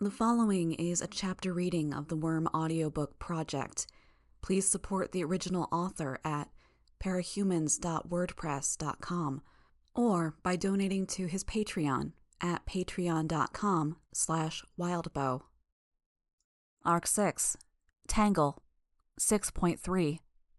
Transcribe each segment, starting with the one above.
The following is a chapter reading of the Worm audiobook project. Please support the original author at parahumans.wordpress.com or by donating to his Patreon at patreon.com/wildbow. Arc 6, Tangle, 6.3.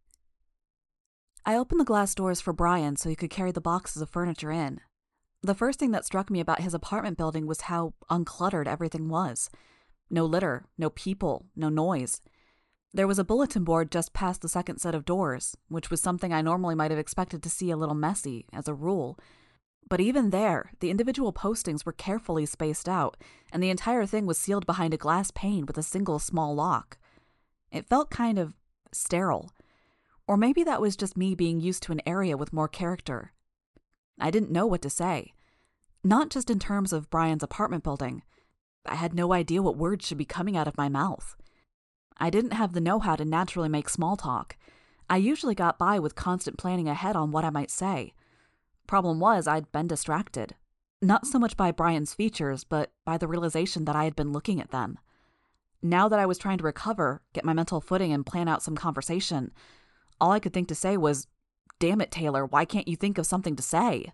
I opened the glass doors for Brian so he could carry the boxes of furniture in. The first thing that struck me about his apartment building was how uncluttered everything was. No litter, no people, no noise. There was a bulletin board just past the second set of doors, which was something I normally might have expected to see a little messy, as a rule. But even there, the individual postings were carefully spaced out, and the entire thing was sealed behind a glass pane with a single small lock. It felt kind of sterile. Or maybe that was just me being used to an area with more character. I didn't know what to say. Not just in terms of Brian's apartment building. I had no idea what words should be coming out of my mouth. I didn't have the know-how to naturally make small talk. I usually got by with constant planning ahead on what I might say. Problem was, I'd been distracted. Not so much by Brian's features, but by the realization that I had been looking at them. Now that I was trying to recover, get my mental footing, and plan out some conversation, all I could think to say was, "Damn it, Taylor, why can't you think of something to say?"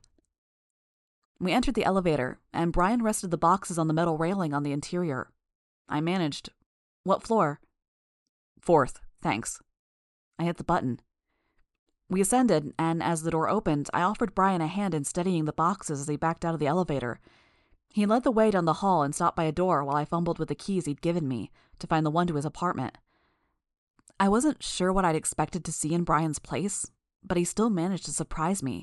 We entered the elevator, and Brian rested the boxes on the metal railing on the interior. I managed. "What floor?" "Fourth, thanks." I hit the button. We ascended, and as the door opened, I offered Brian a hand in steadying the boxes as he backed out of the elevator. He led the way down the hall and stopped by a door while I fumbled with the keys he'd given me to find the one to his apartment. I wasn't sure what I'd expected to see in Brian's place, but he still managed to surprise me.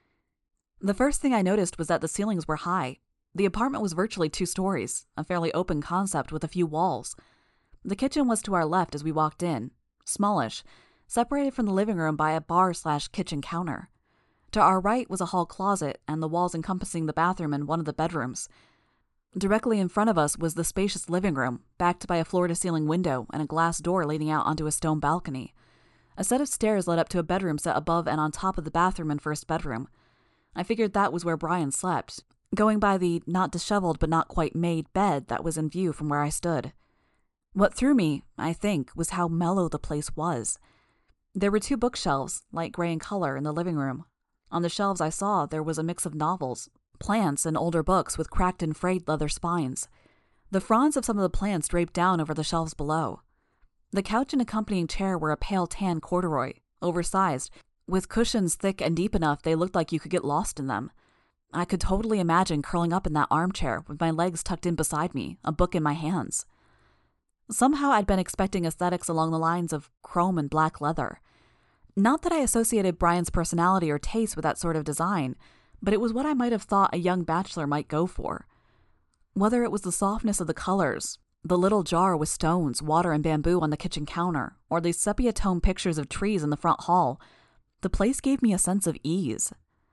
The first thing I noticed was that the ceilings were high. The apartment was virtually 2 stories, a fairly open concept with a few walls. The kitchen was to our left as we walked in, smallish, separated from the living room by a bar/kitchen counter. To our right was a hall closet and the walls encompassing the bathroom and one of the bedrooms. Directly in front of us was the spacious living room, backed by a floor-to-ceiling window and a glass door leading out onto a stone balcony. A set of stairs led up to a bedroom set above and on top of the bathroom and first bedroom. I figured that was where Brian slept, going by the not disheveled but not quite made bed that was in view from where I stood. What threw me, I think, was how mellow the place was. There were 2 bookshelves, light gray in color, in the living room. On the shelves I saw there was a mix of novels, plants, and older books with cracked and frayed leather spines. The fronds of some of the plants draped down over the shelves below. The couch and accompanying chair were a pale tan corduroy, oversized, with cushions thick and deep enough they looked like you could get lost in them. I could totally imagine curling up in that armchair with my legs tucked in beside me, a book in my hands. Somehow I'd been expecting aesthetics along the lines of chrome and black leather. Not that I associated Brian's personality or taste with that sort of design, but it was what I might have thought a young bachelor might go for. Whether it was the softness of the colors, the little jar with stones, water, and bamboo on the kitchen counter, or the sepia-tone pictures of trees in the front hall, the place gave me a sense of ease.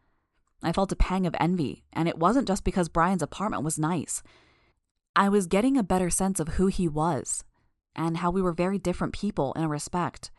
I felt a pang of envy, and it wasn't just because Brian's apartment was nice. I was getting a better sense of who he was, and how we were very different people in a respect.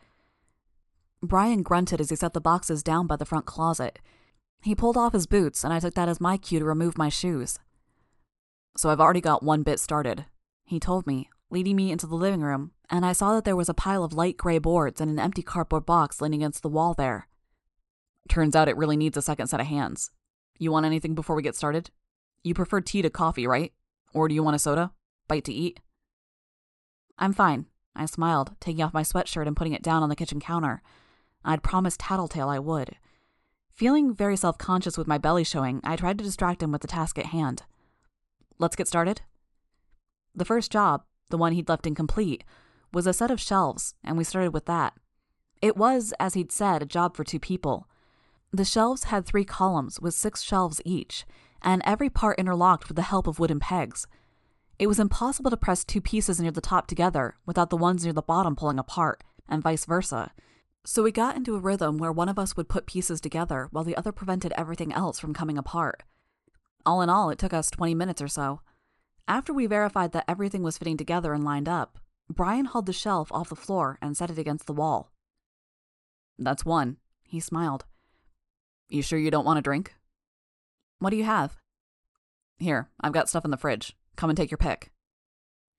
Brian grunted as he set the boxes down by the front closet. He pulled off his boots, and I took that as my cue to remove my shoes. "So I've already got one bit started," he told me, leading me into the living room, and I saw that there was a pile of light gray boards and an empty cardboard box leaning against the wall there. "Turns out it really needs a second set of hands. You want anything before we get started? You prefer tea to coffee, right? Or do you want a soda? Bite to eat?" "I'm fine," I smiled, taking off my sweatshirt and putting it down on the kitchen counter. I'd promised Tattletale I would. Feeling very self-conscious with my belly showing, I tried to distract him with the task at hand. "Let's get started?" The first job, the one he'd left incomplete, was a set of shelves, and we started with that. It was, as he'd said, a job for 2 people. The shelves had 3 columns with 6 shelves each, and every part interlocked with the help of wooden pegs. It was impossible to press 2 pieces near the top together without the ones near the bottom pulling apart, and vice versa. So we got into a rhythm where one of us would put pieces together while the other prevented everything else from coming apart. All in all, it took us 20 minutes or so. After we verified that everything was fitting together and lined up, Brian hauled the shelf off the floor and set it against the wall. "That's one," he smiled. "You sure you don't want a drink?" "What do you have?" "Here, I've got stuff in the fridge. Come and take your pick."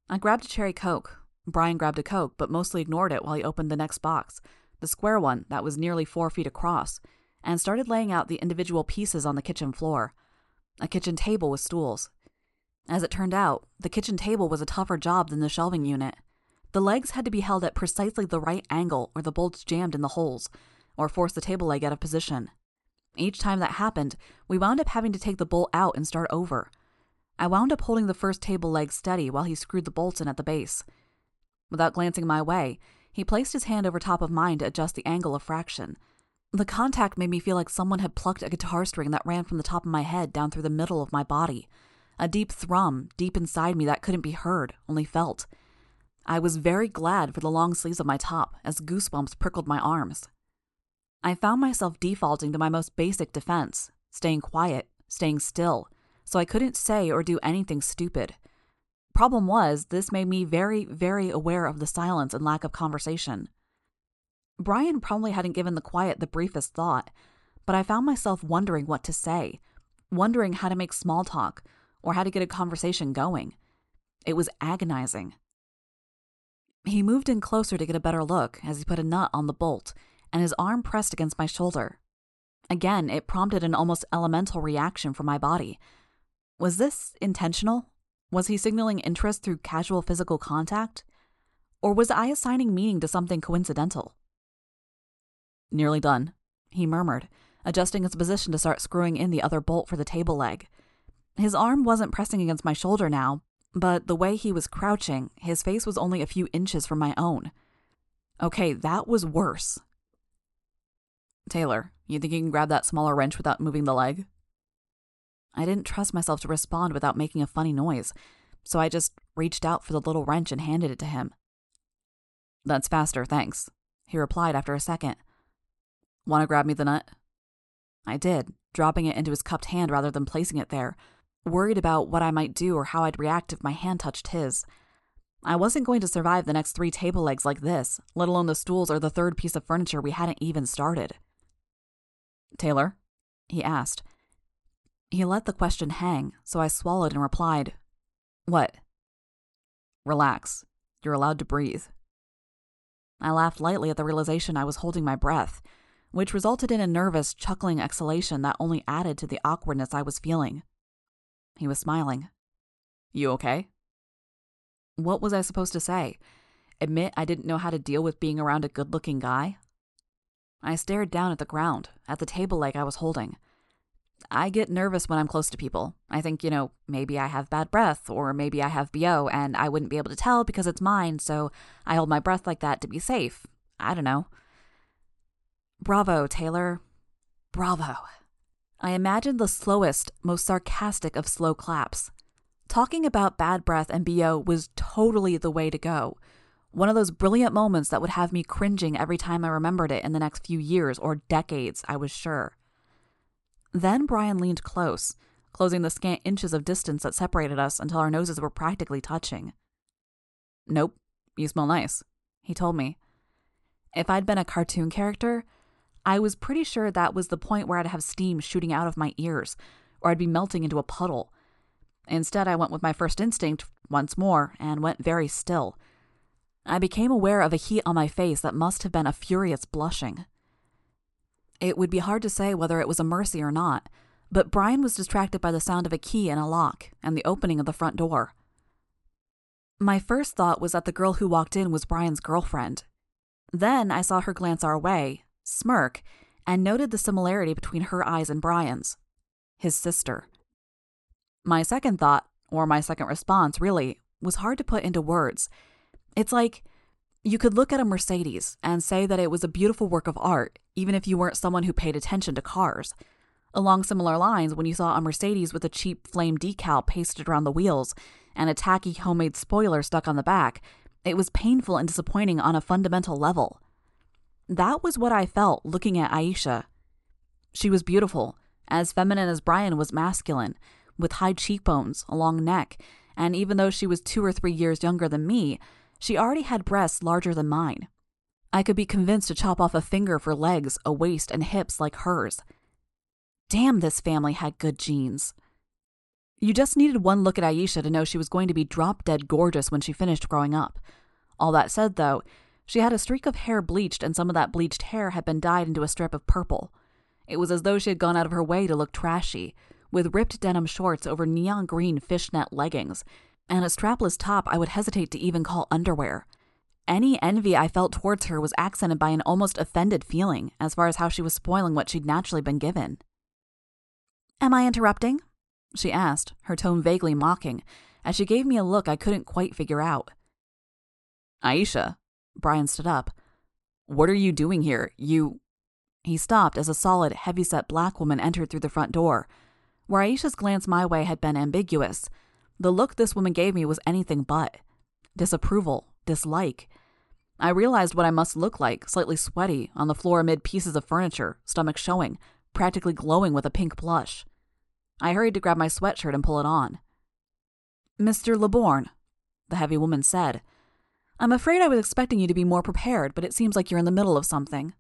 I grabbed a cherry Coke. Brian grabbed a Coke, but mostly ignored it while he opened the next box, the square one that was nearly 4 feet across, and started laying out the individual pieces on the kitchen floor. A kitchen table with stools. As it turned out, the kitchen table was a tougher job than the shelving unit. The legs had to be held at precisely the right angle or the bolts jammed in the holes, or force the table leg out of position. Each time that happened, we wound up having to take the bolt out and start over. I wound up holding the first table leg steady while he screwed the bolts in at the base. Without glancing my way, he placed his hand over top of mine to adjust the angle a fraction. The contact made me feel like someone had plucked a guitar string that ran from the top of my head down through the middle of my body. A deep thrum deep inside me that couldn't be heard, only felt. I was very glad for the long sleeves of my top as goosebumps prickled my arms. I found myself defaulting to my most basic defense, staying quiet, staying still, so I couldn't say or do anything stupid. Problem was, this made me very, very aware of the silence and lack of conversation. Brian probably hadn't given the quiet the briefest thought, but I found myself wondering what to say, wondering how to make small talk, or how to get a conversation going. It was agonizing. He moved in closer to get a better look as he put a nut on the bolt, and his arm pressed against my shoulder. Again, it prompted an almost elemental reaction from my body. Was this intentional? Was he signaling interest through casual physical contact? Or was I assigning meaning to something coincidental? "Nearly done," he murmured, adjusting his position to start screwing in the other bolt for the table leg. His arm wasn't pressing against my shoulder now, but the way he was crouching, his face was only a few inches from my own. Okay, that was worse. "Taylor, you think you can grab that smaller wrench without moving the leg?" I didn't trust myself to respond without making a funny noise, so I just reached out for the little wrench and handed it to him. "That's faster, thanks," he replied after a second. "Want to grab me the nut?" I did, dropping it into his cupped hand rather than placing it there, worried about what I might do or how I'd react if my hand touched his. I wasn't going to survive the next 3 table legs like this, let alone the stools or the third piece of furniture we hadn't even started. "Taylor?" he asked. He let the question hang, so I swallowed and replied, "What?" "Relax. You're allowed to breathe." I laughed lightly at the realization I was holding my breath, which resulted in a nervous, chuckling exhalation that only added to the awkwardness I was feeling. He was smiling. "You okay?" What was I supposed to say? Admit I didn't know how to deal with being around a good-looking guy? I stared down at the ground, at the table leg I was holding. I get nervous when I'm close to people. I think, maybe I have bad breath, or maybe I have BO, and I wouldn't be able to tell because it's mine, so I hold my breath like that to be safe. I don't know. Bravo, Taylor. Bravo. I imagined the slowest, most sarcastic of slow claps. Talking about bad breath and BO was totally the way to go. One of those brilliant moments that would have me cringing every time I remembered it in the next few years or decades, I was sure. Then Brian leaned close, closing the scant inches of distance that separated us until our noses were practically touching. "Nope, you smell nice," he told me. If I'd been a cartoon character, I was pretty sure that was the point where I'd have steam shooting out of my ears, or I'd be melting into a puddle. Instead, I went with my first instinct once more and went very still. I became aware of a heat on my face that must have been a furious blushing. It would be hard to say whether it was a mercy or not, but Brian was distracted by the sound of a key in a lock and the opening of the front door. My first thought was that the girl who walked in was Brian's girlfriend. Then I saw her glance our way, smirk, and noted the similarity between her eyes and Brian's. His sister. My second thought, or my second response, really, was hard to put into words. It's like you could look at a Mercedes and say that it was a beautiful work of art, even if you weren't someone who paid attention to cars. Along similar lines, when you saw a Mercedes with a cheap flame decal pasted around the wheels and a tacky homemade spoiler stuck on the back, it was painful and disappointing on a fundamental level. That was what I felt looking at Aisha. She was beautiful, as feminine as Brian was masculine, with high cheekbones, a long neck, and even though she was 2 or 3 years younger than me, she already had breasts larger than mine. I could be convinced to chop off a finger for legs, a waist, and hips like hers. Damn, this family had good genes. You just needed one look at Aisha to know she was going to be drop-dead gorgeous when she finished growing up. All that said, though, she had a streak of hair bleached, and some of that bleached hair had been dyed into a strip of purple. It was as though she had gone out of her way to look trashy, with ripped denim shorts over neon green fishnet leggings, and a strapless top I would hesitate to even call underwear. Any envy I felt towards her was accented by an almost offended feeling, as far as how she was spoiling what she'd naturally been given. "Am I interrupting?" she asked, her tone vaguely mocking, as she gave me a look I couldn't quite figure out. "Aisha," Brian stood up. "What are you doing here? He stopped as a solid, heavy-set black woman entered through the front door. Where Aisha's glance my way had been ambiguous, the look this woman gave me was anything but. Disapproval, dislike. I realized what I must look like, slightly sweaty, on the floor amid pieces of furniture, stomach showing, practically glowing with a pink blush. I hurried to grab my sweatshirt and pull it on. "Mr. Leborn," the heavy woman said. "I'm afraid I was expecting you to be more prepared, but it seems like you're in the middle of something."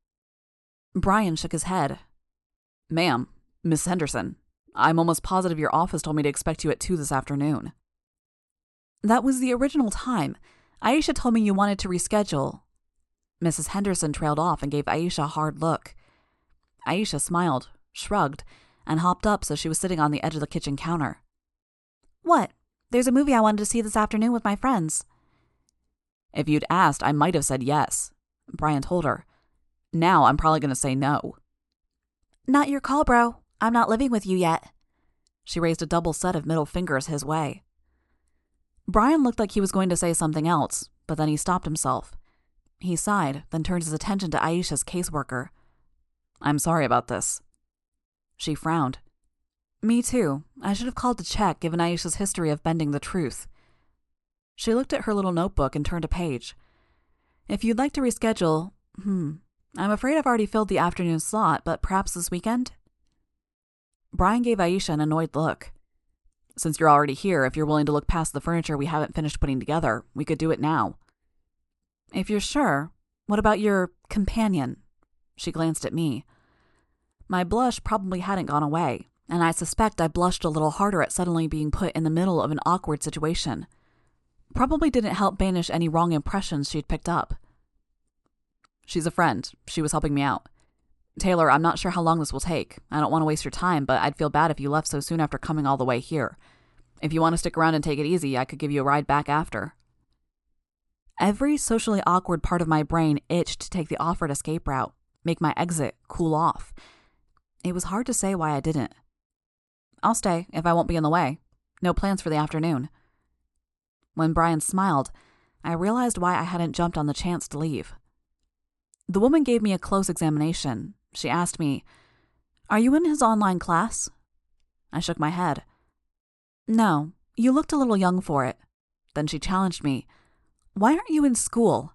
Brian shook his head. "Ma'am, Miss Henderson, I'm almost positive your office told me to expect you at 2 this afternoon." "That was the original time. Aisha told me you wanted to reschedule." Mrs. Henderson trailed off and gave Aisha a hard look. Aisha smiled, shrugged, and hopped up so she was sitting on the edge of the kitchen counter. "What? There's a movie I wanted to see this afternoon with my friends." "If you'd asked, I might have said yes," Brian told her. "Now I'm probably going to say no." "Not your call, bro. I'm not living with you yet." She raised a double set of middle fingers his way. Brian looked like he was going to say something else, but then he stopped himself. He sighed, then turned his attention to Aisha's caseworker. "I'm sorry about this." She frowned. "Me too. I should have called to check, given Aisha's history of bending the truth." She looked at her little notebook and turned a page. "If you'd like to reschedule, I'm afraid I've already filled the afternoon slot, but perhaps this weekend?" Brian gave Aisha an annoyed look. "Since you're already here, if you're willing to look past the furniture we haven't finished putting together, we could do it now." "If you're sure, what about your companion?" She glanced at me. My blush probably hadn't gone away, and I suspect I blushed a little harder at suddenly being put in the middle of an awkward situation. Probably didn't help banish any wrong impressions she'd picked up. "She's a friend. She was helping me out. Taylor, I'm not sure how long this will take. I don't want to waste your time, but I'd feel bad if you left so soon after coming all the way here. If you want to stick around and take it easy, I could give you a ride back after." Every socially awkward part of my brain itched to take the offered escape route, make my exit cool off. It was hard to say why I didn't. "I'll stay, if I won't be in the way. No plans for the afternoon." When Brian smiled, I realized why I hadn't jumped on the chance to leave. The woman gave me a close examination. She asked me, "Are you in his online class?" I shook my head. "No, you looked a little young for it." Then she challenged me, "Why aren't you in school?"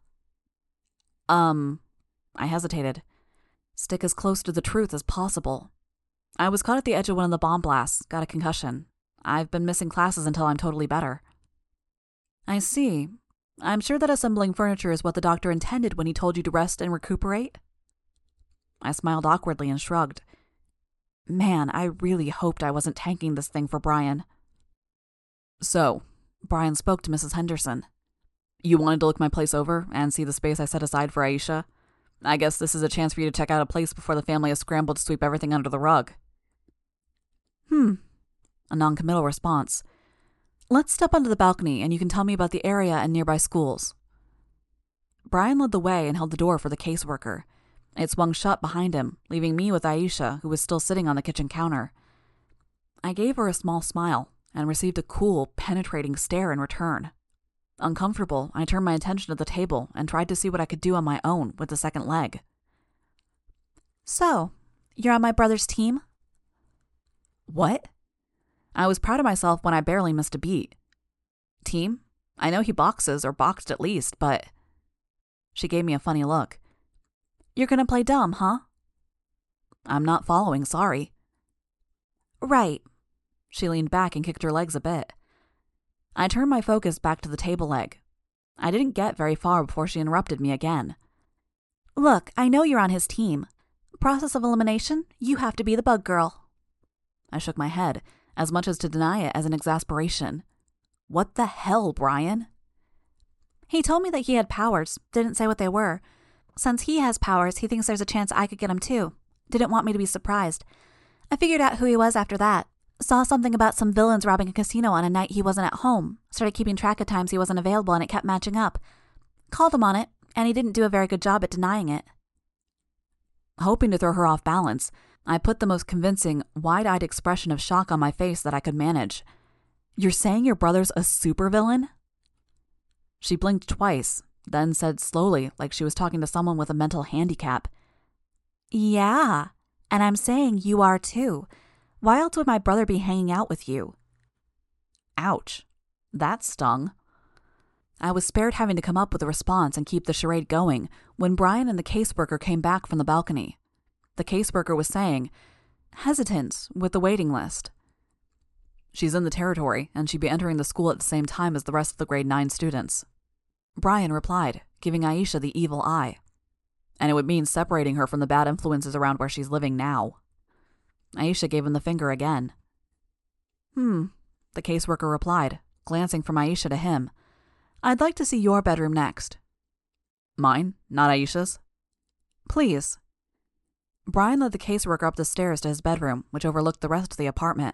I hesitated. Stick as close to the truth as possible. "I was caught at the edge of one of the bomb blasts, got a concussion. I've been missing classes until I'm totally better." "I see. I'm sure that assembling furniture is what the doctor intended when he told you to rest and recuperate?" I smiled awkwardly and shrugged. Man, I really hoped I wasn't tanking this thing for Brian. "So," Brian spoke to Mrs. Henderson, "you wanted to look my place over and see the space I set aside for Aisha? I guess this is a chance for you to check out a place before the family has scrambled to sweep everything under the rug." A noncommittal response. "Let's step onto the balcony and you can tell me about the area and nearby schools." Brian led the way and held the door for the caseworker. It swung shut behind him, leaving me with Aisha, who was still sitting on the kitchen counter. I gave her a small smile and received a cool, penetrating stare in return. Uncomfortable, I turned my attention to the table and tried to see what I could do on my own with the second leg. "So, you're on my brother's team?" "What?" I was proud of myself when I barely missed a beat. "Team? I know he boxes, or boxed at least, but..." She gave me a funny look. "You're gonna play dumb, huh?" "I'm not following, sorry." "Right." She leaned back and kicked her legs a bit. I turned my focus back to the table leg. I didn't get very far before she interrupted me again. "Look, I know you're on his team. Process of elimination, you have to be the bug girl." I shook my head, as much as to deny it as an exasperation. What the hell, Brian? He told me that he had powers, didn't say what they were. Since he has powers, he thinks there's a chance I could get them too. Didn't want me to be surprised. I figured out who he was after that. Saw something about some villains robbing a casino on a night he wasn't at home. Started keeping track of times he wasn't available and it kept matching up. Called him on it, and he didn't do a very good job at denying it. Hoping to throw her off balance, I put the most convincing, wide-eyed expression of shock on my face that I could manage. You're saying your brother's a supervillain? She blinked twice, then said slowly, like she was talking to someone with a mental handicap. Yeah, and I'm saying you are too. Why else would my brother be hanging out with you? Ouch. That stung. I was spared having to come up with a response and keep the charade going when Brian and the caseworker came back from the balcony. The caseworker was saying, hesitant with the waiting list. She's in the territory, and she'd be entering the school at the same time as the rest of the grade 9 students. Brian replied, giving Aisha the evil eye. And it would mean separating her from the bad influences around where she's living now. Aisha gave him the finger again. The caseworker replied, glancing from Aisha to him. I'd like to see your bedroom next. Mine, not Aisha's? Please. Brian led the caseworker up the stairs to his bedroom, which overlooked the rest of the apartment.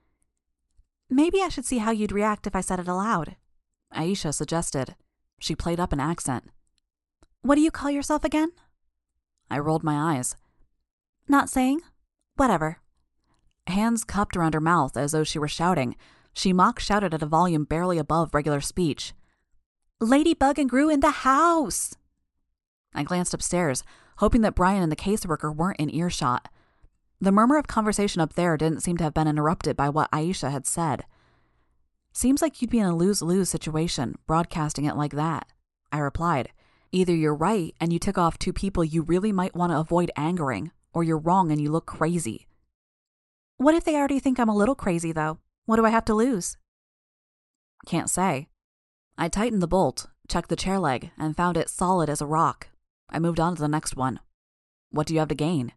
Maybe I should see how you'd react if I said it aloud, Aisha suggested. She played up an accent. What do you call yourself again? I rolled my eyes. Not saying? Whatever. Hands cupped around her mouth as though she were shouting, she mock shouted at a volume barely above regular speech. Ladybug and Gru in the house! I glanced upstairs, hoping that Brian and the caseworker weren't in earshot. The murmur of conversation up there didn't seem to have been interrupted by what Aisha had said. Seems like you'd be in a lose-lose situation, broadcasting it like that, I replied. Either you're right and you tick off two people you really might want to avoid angering, or you're wrong and you look crazy. What if they already think I'm a little crazy, though? What do I have to lose? Can't say. I tightened the bolt, checked the chair leg, and found it solid as a rock. I moved on to the next one. What do you have to gain?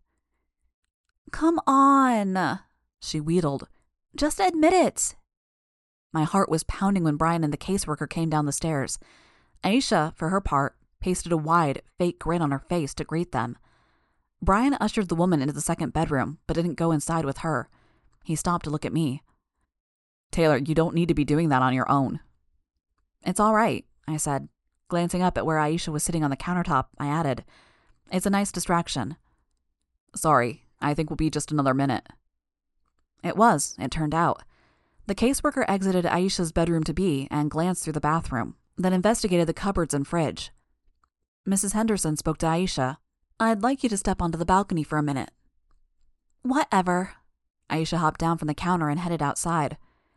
Come on, she wheedled. Just admit it. My heart was pounding when Brian and the caseworker came down the stairs. Aisha, for her part, pasted a wide, fake grin on her face to greet them. Brian ushered the woman into the second bedroom, but didn't go inside with her. He stopped to look at me. Taylor, you don't need to be doing that on your own. It's all right, I said. Glancing up at where Aisha was sitting on the countertop, I added, It's a nice distraction. Sorry, I think we'll be just another minute. It was, it turned out. The caseworker exited Aisha's bedroom-to-be and glanced through the bathroom, then investigated the cupboards and fridge. Mrs. Henderson spoke to Aisha. I'd like you to step onto the balcony for a minute. Whatever. Aisha hopped down from the counter and headed outside.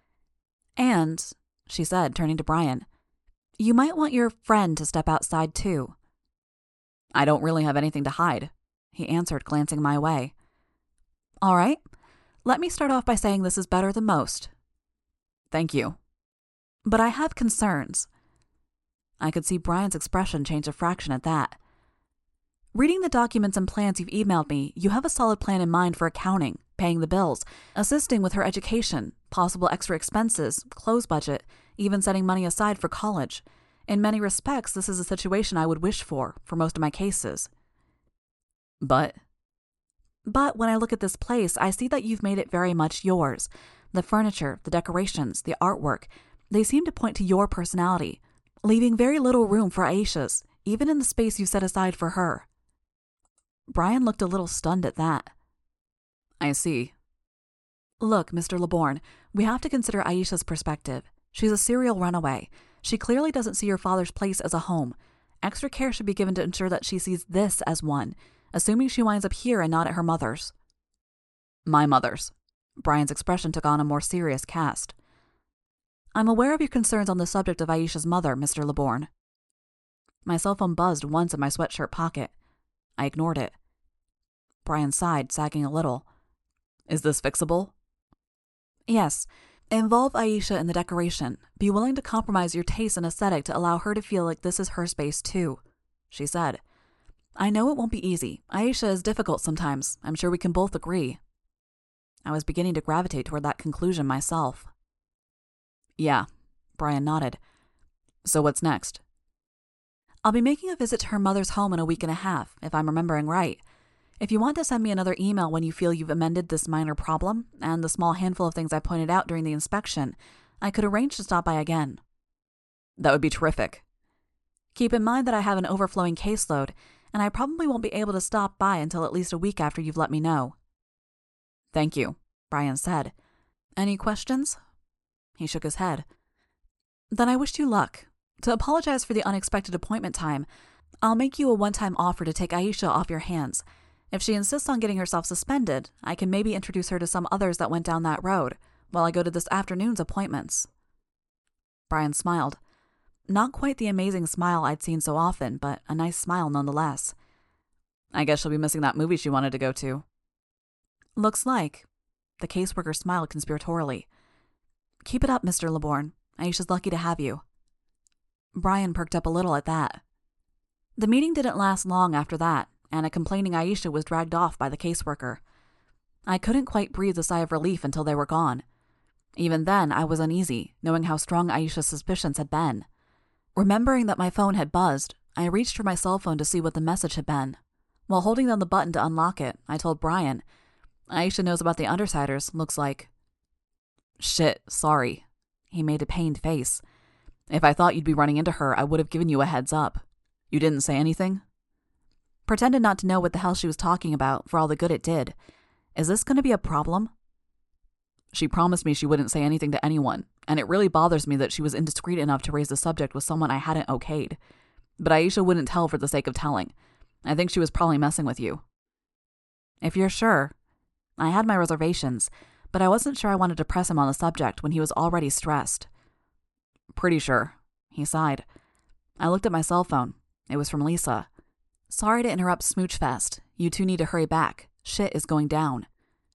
And, she said, turning to Brian, you might want your friend to step outside too. I don't really have anything to hide, he answered, glancing my way. All right. Let me start off by saying this is better than most. Thank you. But I have concerns. I could see Brian's expression change a fraction at that. Reading the documents and plans you've emailed me, you have a solid plan in mind for accounting, paying the bills, assisting with her education, possible extra expenses, clothes budget, even setting money aside for college. In many respects, this is a situation I would wish for most of my cases. But when I look at this place, I see that you've made it very much yours. The furniture, the decorations, the artwork, they seem to point to your personality, leaving very little room for Aisha's, even in the space you set aside for her. Brian looked a little stunned at that. I see. Look, Mr. LeBourne, we have to consider Aisha's perspective. She's a serial runaway. She clearly doesn't see your father's place as a home. Extra care should be given to ensure that she sees this as one, assuming she winds up here and not at her mother's. My mother's. Brian's expression took on a more serious cast. I'm aware of your concerns on the subject of Aisha's mother, Mr. LeBourne. My cell phone buzzed once in my sweatshirt pocket. I ignored it. Brian sighed, sagging a little. Is this fixable? Yes. Involve Aisha in the decoration. Be willing to compromise your taste and aesthetic to allow her to feel like this is her space too, she said. I know it won't be easy. Aisha is difficult sometimes. I'm sure we can both agree. I was beginning to gravitate toward that conclusion myself. Yeah, Brian nodded. So what's next? I'll be making a visit to her mother's home in a week and a half, if I'm remembering right. If you want to send me another email when you feel you've amended this minor problem and the small handful of things I pointed out during the inspection, I could arrange to stop by again. That would be terrific. Keep in mind that I have an overflowing caseload, and I probably won't be able to stop by until at least a week after you've let me know. Thank you, Brian said. Any questions? He shook his head. Then I wish you luck. To apologize for the unexpected appointment time, I'll make you a one-time offer to take Aisha off your hands. If she insists on getting herself suspended, I can maybe introduce her to some others that went down that road while I go to this afternoon's appointments. Brian smiled. Not quite the amazing smile I'd seen so often, but a nice smile nonetheless. I guess she'll be missing that movie she wanted to go to. Looks like. The caseworker smiled conspiratorially. Keep it up, Mr. Laborn. Aisha's lucky to have you. Brian perked up a little at that. The meeting didn't last long after that, and a complaining Aisha was dragged off by the caseworker. I couldn't quite breathe a sigh of relief until they were gone. Even then, I was uneasy, knowing how strong Aisha's suspicions had been. Remembering that my phone had buzzed, I reached for my cell phone to see what the message had been. While holding down the button to unlock it, I told Brian, Aisha knows about the Undersiders, looks like. Shit, sorry. He made a pained face. If I thought you'd be running into her, I would have given you a heads up. You didn't say anything? Pretended not to know what the hell she was talking about, for all the good it did. Is this going to be a problem? She promised me she wouldn't say anything to anyone, and it really bothers me that she was indiscreet enough to raise the subject with someone I hadn't okayed. But Aisha wouldn't tell for the sake of telling. I think she was probably messing with you. If you're sure. I had my reservations, but I wasn't sure I wanted to press him on the subject when he was already stressed. Pretty sure. He sighed. I looked at my cell phone. It was from Lisa. Sorry to interrupt Smoochfest. You two need to hurry back. Shit is going down.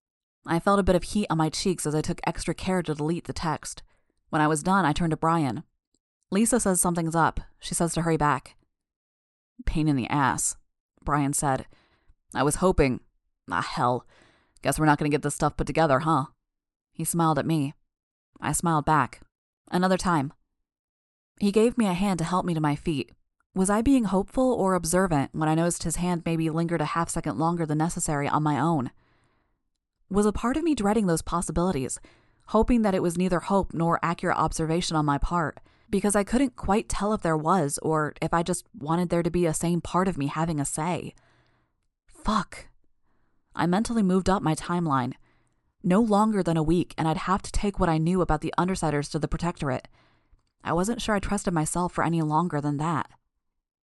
I felt a bit of heat on my cheeks as I took extra care to delete the text. When I was done, I turned to Brian. Lisa says something's up. She says to hurry back. Pain in the ass, Brian said. I was hoping. Hell. Guess we're not going to get this stuff put together, huh? He smiled at me. I smiled back. Another time. He gave me a hand to help me to my feet. Was I being hopeful or observant when I noticed his hand maybe lingered a half-second longer than necessary on my own? Was a part of me dreading those possibilities, hoping that it was neither hope nor accurate observation on my part, because I couldn't quite tell if there was or if I just wanted there to be a sane part of me having a say? Fuck. I mentally moved up my timeline. No longer than a week, and I'd have to take what I knew about the Undersiders to the Protectorate. I wasn't sure I trusted myself for any longer than that.